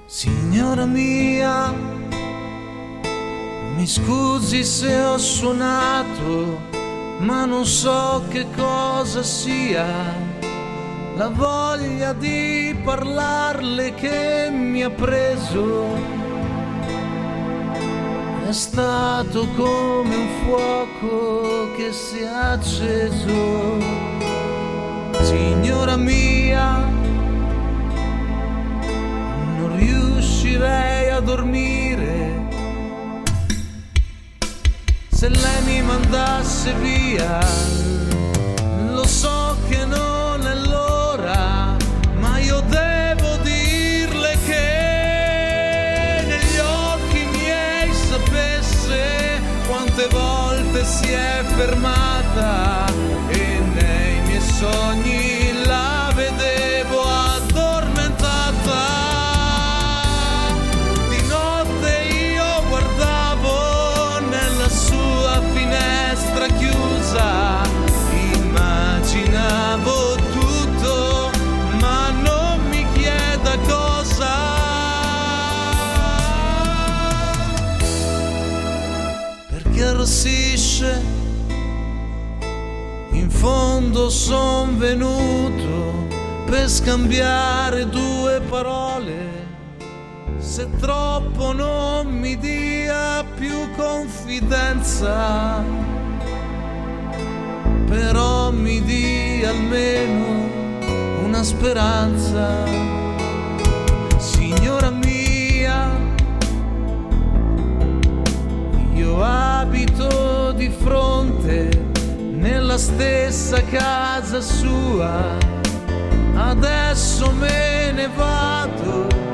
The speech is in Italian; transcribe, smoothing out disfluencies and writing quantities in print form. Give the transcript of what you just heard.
Signora mia, mi scusi se ho suonato, ma non so che cosa sia. La voglia di parlarle che mi ha preso è stato come un fuoco che si è acceso. Signora mia, non riuscirei a dormire se lei mi mandasse via. Lo so che non è l'ora, ma io devo dirle che negli occhi miei sapesse quante volte si è fermata e nei miei sogni la vedevo addormentata. Di notte io guardavo nella sua finestra chiusa, immaginavo tutto, ma non mi chieda cosa. Perché arrossisce? In fondo son venuto per scambiare due parole. Se troppo non mi dia più confidenza, però mi dia almeno una speranza. Signora mia, io abito di fronte nella stessa casa sua, adesso me ne vado